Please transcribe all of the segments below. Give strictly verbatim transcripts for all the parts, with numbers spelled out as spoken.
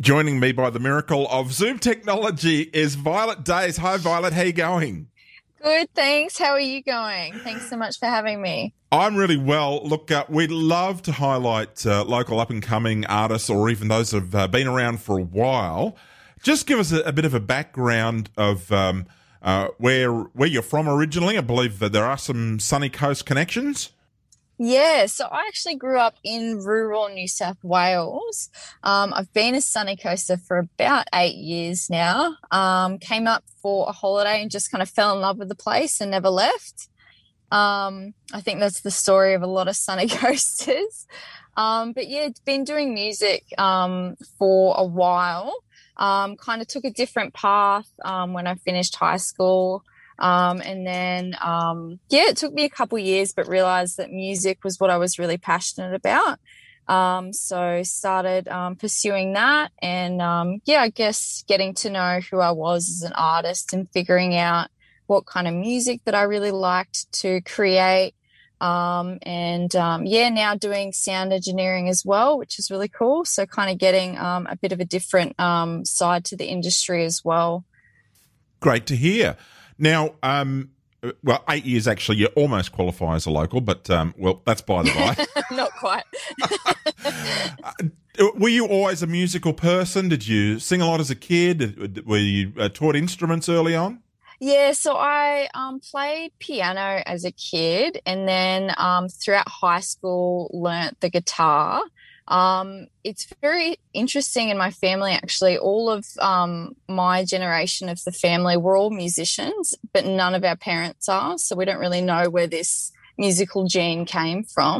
Joining me by the miracle of Zoom technology is Violet Days. Hi, Violet. How are you going? Good, thanks. How are you going? Thanks so much for having me. I'm really well. Look, uh, we'd love to highlight uh, local up-and-coming artists or even those that have uh, been around for a while. Just give us a, a bit of a background of um, uh, where where you're from originally. I believe that there are some Sunny Coast connections. Yeah, so I actually grew up in rural New South Wales. Um, I've been a Sunny Coaster for about eight years now. Um, came up for a holiday and just kind of fell in love with the place and never left. Um, I think that's the story of a lot of Sunny Coasters. Um, but yeah, been doing music um, for a while. Um, kind of took a different path um, when I finished high school. Um, and then, um, yeah, it took me a couple years, but realized that music was what I was really passionate about. Um, so started, um, pursuing that and, um, yeah, I guess getting to know who I was as an artist and figuring out what kind of music that I really liked to create. Um, and, um, yeah, now doing sound engineering as well, which is really cool. So kind of getting, um, a bit of a different, um, side to the industry as well. Great to hear. Now, um, well, eight years actually, you almost qualify as a local, but, um, well, that's by the by. Not quite. uh, were you always a musical person? Did you sing a lot as a kid? Were you uh, taught instruments early on? Yeah, so I um, played piano as a kid and then um, throughout high school learnt the guitar. Um, it's very interesting in my family, actually. All of um, my generation of the family, we're all musicians, but none of our parents are. So we don't really know where this musical gene came from.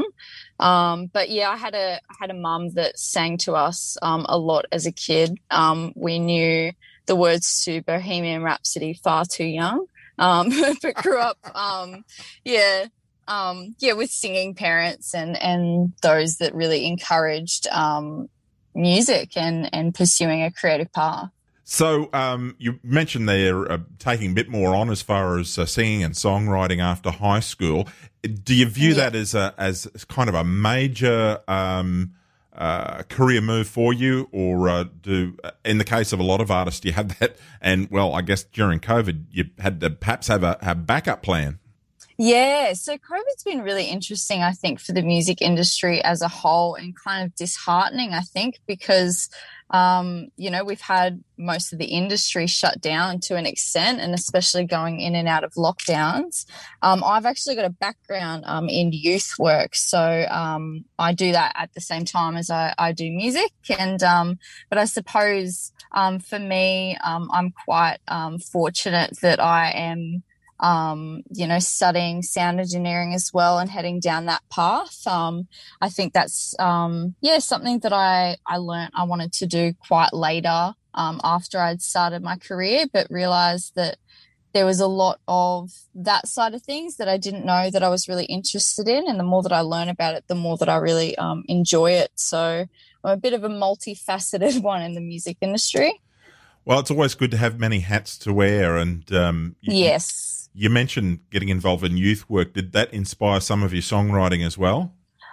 Um, but yeah, I had a I had a mum that sang to us um, a lot as a kid. Um, we knew the words to Bohemian Rhapsody far too young, um, but grew up, um, yeah. Um, yeah, with singing parents and, and those that really encouraged um, music and, and pursuing a creative path. So um, you mentioned they're uh, taking a bit more on as far as uh, singing and songwriting after high school. Do you view yeah. that as a as kind of a major um, uh, career move for you, or uh, do in the case of a lot of artists you had that? And well, I guess during COVID you had to perhaps have a, a backup plan. Yeah, so COVID's been really interesting, I think, for the music industry as a whole and kind of disheartening, I think, because, um, you know, we've had most of the industry shut down to an extent and especially going in and out of lockdowns. Um, I've actually got a background um, in youth work, so um, I do that at the same time as I, I do music. And um, but I suppose um, for me, um, I'm quite um, fortunate that I am um, you know, studying sound engineering as well and heading down that path. Um, I think that's, um, yeah, something that I, I learned I wanted to do quite later, um, after I'd started my career, but realized that there was a lot of that side of things that I didn't know that I was really interested in. And the more that I learn about it, the more that I really, um, enjoy it. So I'm a bit of a multifaceted one in the music industry. Well, it's always good to have many hats to wear. And, um, you, yes. You mentioned getting involved in youth work. Did that inspire some of your songwriting as well?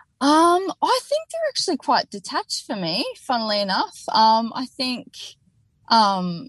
Um, I think they're actually quite detached for me, funnily enough. Um, I think um,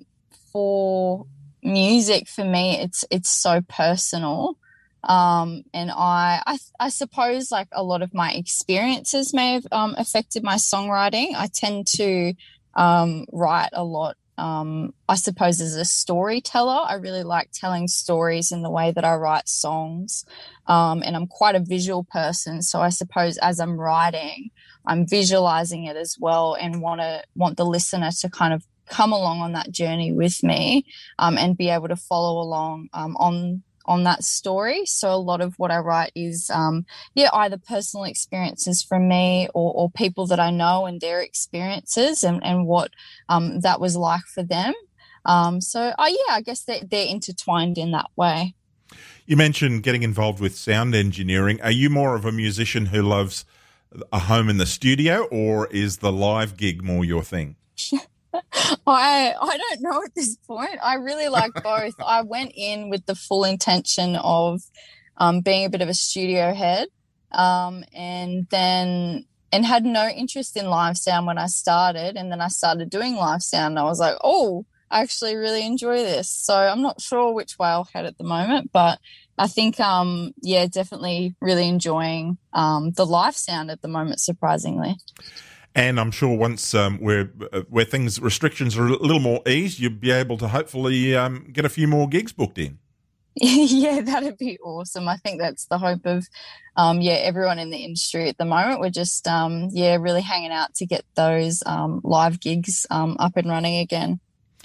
for music, for me, it's it's so personal. Um, and I, I I suppose like a lot of my experiences may have um, affected my songwriting. I tend to um, write a lot. Um, I suppose as a storyteller, I really like telling stories in the way that I write songs. Um, and I'm quite a visual person. So I suppose as I'm writing, I'm visualizing it as well and want to want the listener to kind of come along on that journey with me, um, and be able to follow along, um, on on that story. So a lot of what I write is, um, yeah, either personal experiences from me or, or people that I know and their experiences and, and what um, that was like for them. Um, so, oh, yeah, I guess they, they're intertwined in that way. You mentioned getting involved with sound engineering. Are you more of a musician who loves a home in the studio, or is the live gig more your thing? I I don't know at this point. I really like both. I went in with the full intention of um, being a bit of a studio head, um, and then and had no interest in live sound when I started. And then I started doing live sound and I was like, oh, I actually really enjoy this. So I'm not sure which way I'll head at the moment, but I think, um, yeah, definitely really enjoying um, the live sound at the moment, surprisingly. And I'm sure once um, where uh, where things restrictions are a little more eased, you'll be able to hopefully um, get a few more gigs booked in. Yeah, that'd be awesome. I think that's the hope of, um, yeah, everyone in the industry at the moment. We're just, um, yeah, really hanging out to get those um, live gigs um, up and running again.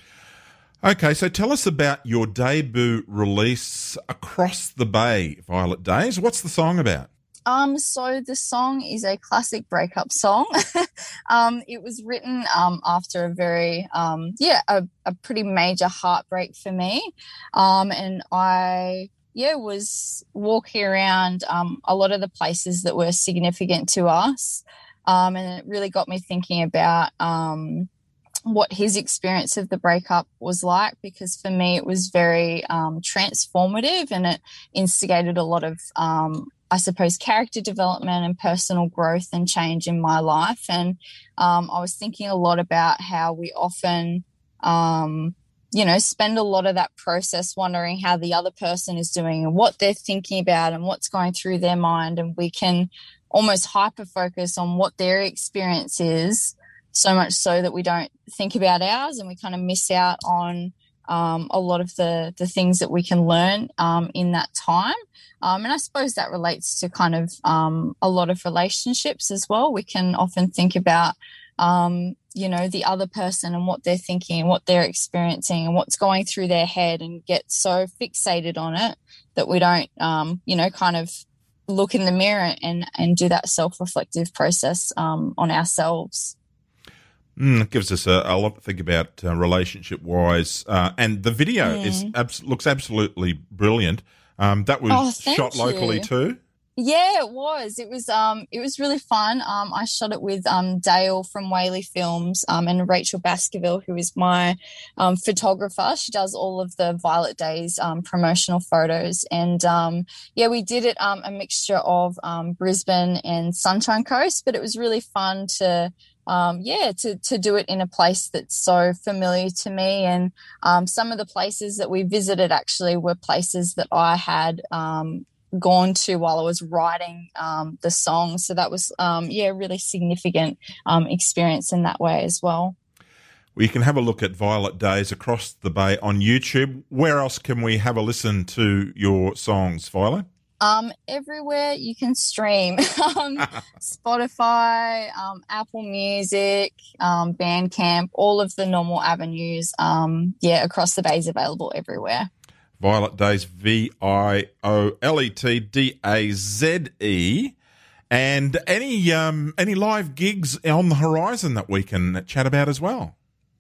Okay, so tell us about your debut release, Across the Bay, Violet Days. What's the song about? Um, so the song is a classic breakup song. um, it was written um, after a very, um, yeah, a, a pretty major heartbreak for me. Um, and I, yeah, was walking around um, a lot of the places that were significant to us. Um, and it really got me thinking about um, what his experience of the breakup was like, because for me it was very um, transformative, and it instigated a lot of um, I suppose, character development and personal growth and change in my life. And um, I was thinking a lot about how we often, um, you know, spend a lot of that process wondering how the other person is doing and what they're thinking about and what's going through their mind. And we can almost hyper-focus on what their experience is, so much so that we don't think about ours, and we kind of miss out on Um, a lot of the the things that we can learn um, in that time. Um, and I suppose that relates to kind of um, a lot of relationships as well. We can often think about, um, you know, the other person and what they're thinking and what they're experiencing and what's going through their head, and get so fixated on it that we don't, um, you know, kind of look in the mirror and, and do that self-reflective process um, on ourselves. Mm, it gives us a, a lot to think about uh, relationship-wise. Uh, and the video mm. is abs- looks absolutely brilliant. Um, that was oh, shot locally you. too? Yeah, it was. It was um it was really fun. Um I shot it with um Dale from Whaley Films um and Rachel Baskerville, who is my um photographer. She does all of the Violet Days um promotional photos. And um yeah, we did it um a mixture of um Brisbane and Sunshine Coast, but it was really fun to Um, yeah, to, to do it in a place that's so familiar to me. And um, some of the places that we visited actually were places that I had um, gone to while I was writing um, the song. So that was, um, yeah, really significant um, experience in that way as well. Well, you can have a look at Violet Days Across the Bay on YouTube. Where else can we have a listen to your songs, Violet? Um, everywhere you can stream, um, Spotify, um, Apple Music, um, Bandcamp, all of the normal avenues. Um, yeah, Across the Bay is available everywhere. Violet Days, V I O L E T D A Z E. And any um, any live gigs on the horizon that we can chat about as well?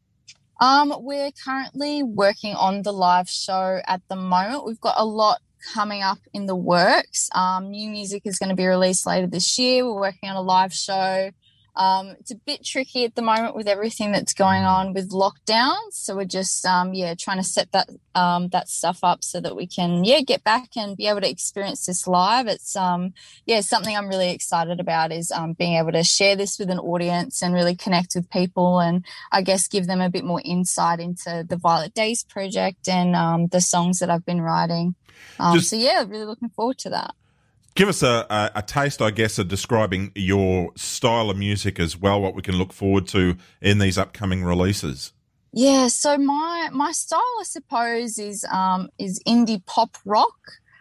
Um, we're currently working on the live show at the moment. We've got a lot coming up in the works. Um, new music is going to be released later this year. We're working on a live show. Um, it's a bit tricky at the moment with everything that's going on with lockdowns. So we're just, um, yeah, trying to set that um, that stuff up so that we can, yeah, get back and be able to experience this live. It's, um, yeah, something I'm really excited about is um, being able to share this with an audience and really connect with people, and I guess give them a bit more insight into the Violet Days project and um, the songs that I've been writing. Um, just, so, yeah, really looking forward to that. Give us a, a, a taste, I guess, of describing your style of music as well, what we can look forward to in these upcoming releases. Yeah, so my my style, I suppose, is um, is indie pop rock.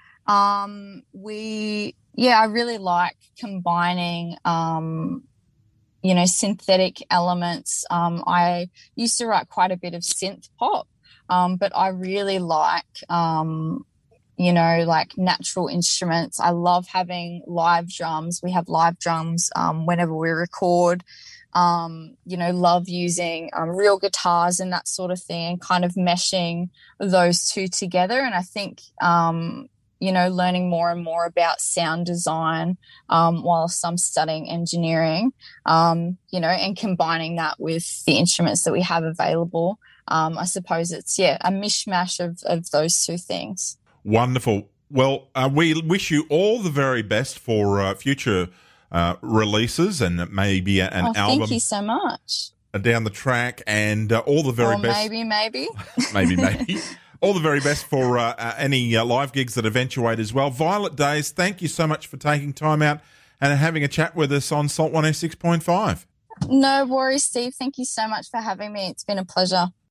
Um, we, yeah, I really like combining, um, you know, synthetic elements. Um, I used to write quite a bit of synth pop, um, but I really like um you know, like natural instruments. I love having live drums. We have live drums um, whenever we record. Um, you know, love using um, real guitars and that sort of thing, and kind of meshing those two together. And I think, um, you know, learning more and more about sound design um, whilst I'm studying engineering, um, you know, and combining that with the instruments that we have available. Um, I suppose it's, yeah, a mishmash of, of those two things. Wonderful. Well, uh, we wish you all the very best for uh, future uh, releases and maybe a, an Oh, album thank you so much. down the track, and uh, all the very or best. maybe, maybe. maybe, maybe. All the very best for uh, uh, any uh, live gigs that eventuate as well. Violet Days, thank you so much for taking time out and having a chat with us on Salt one oh six point five. No worries, Steve. Thank you so much for having me. It's been a pleasure.